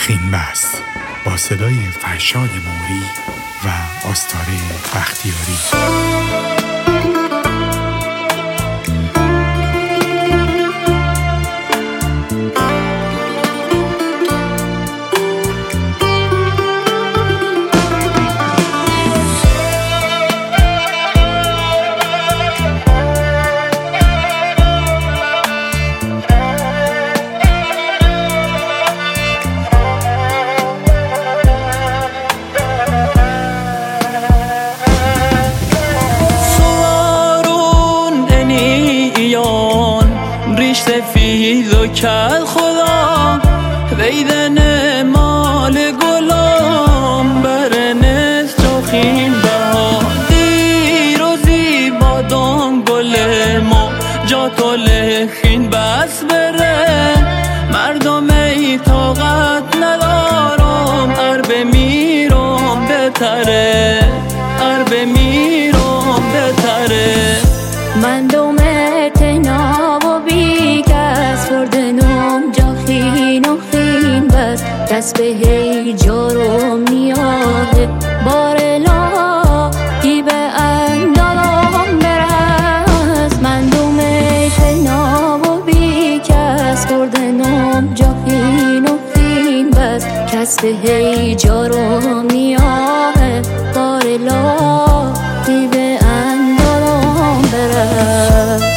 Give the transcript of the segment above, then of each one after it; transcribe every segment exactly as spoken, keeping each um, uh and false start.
خین بس با صدای فرشاد موری و آستاره بختیاری. سفید و کل خدا ویدن مال گلام برنست چاخین بها دیر و زیبا دام گل ما جا کل خین بس بره مردم ای طاقت ندارم عرب میرم بتره عرب میرم بتره من دومت ناب و بی کس فردنم جا خین و خین بس دست به هی جارم نیاده بار لا دی به اندالم برست من دومت ناب و بی کس فردنم جا خین و خین بس کس به هی جارم نیاده بار لا دی به اندالم برست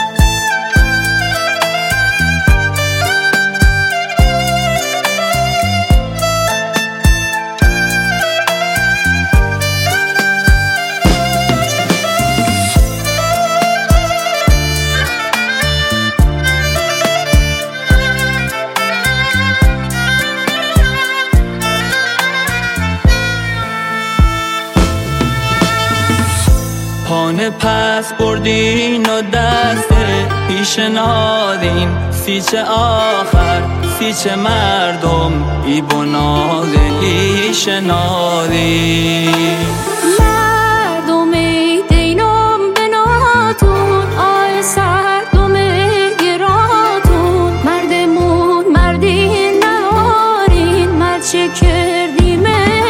پانه پس بردین و دست پیش نادین سیچه آخر سیچه مردم ای بنادلی شنادین مردم ای دینم بناتون آی سردم گراتون مردمون مردین نهارین مرد چه کردیم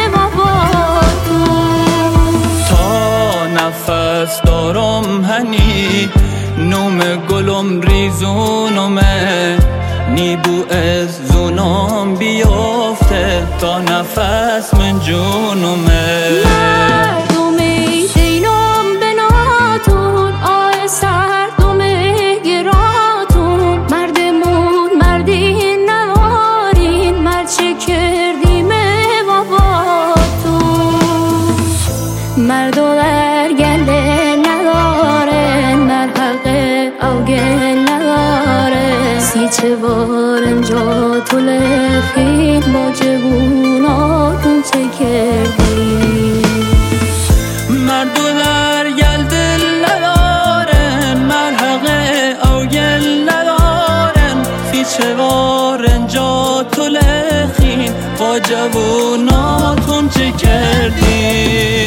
نفس دارم هنی نوم گلم ریزونمه نیبو از زونم بیافته تا نفس من جونمه مردم ای دینم بناتون آی سردم گراتون مردمون مردین نهارین مرد چه کردیم باباتون مردو در گله نداره مرحق او گل نداره سیچه وارن جا تو لخین با جووناتون چه کردی مردو در گل دل نداره مرحق او گل نداره سیچه وارن جا تو لخین با جووناتون چه کردی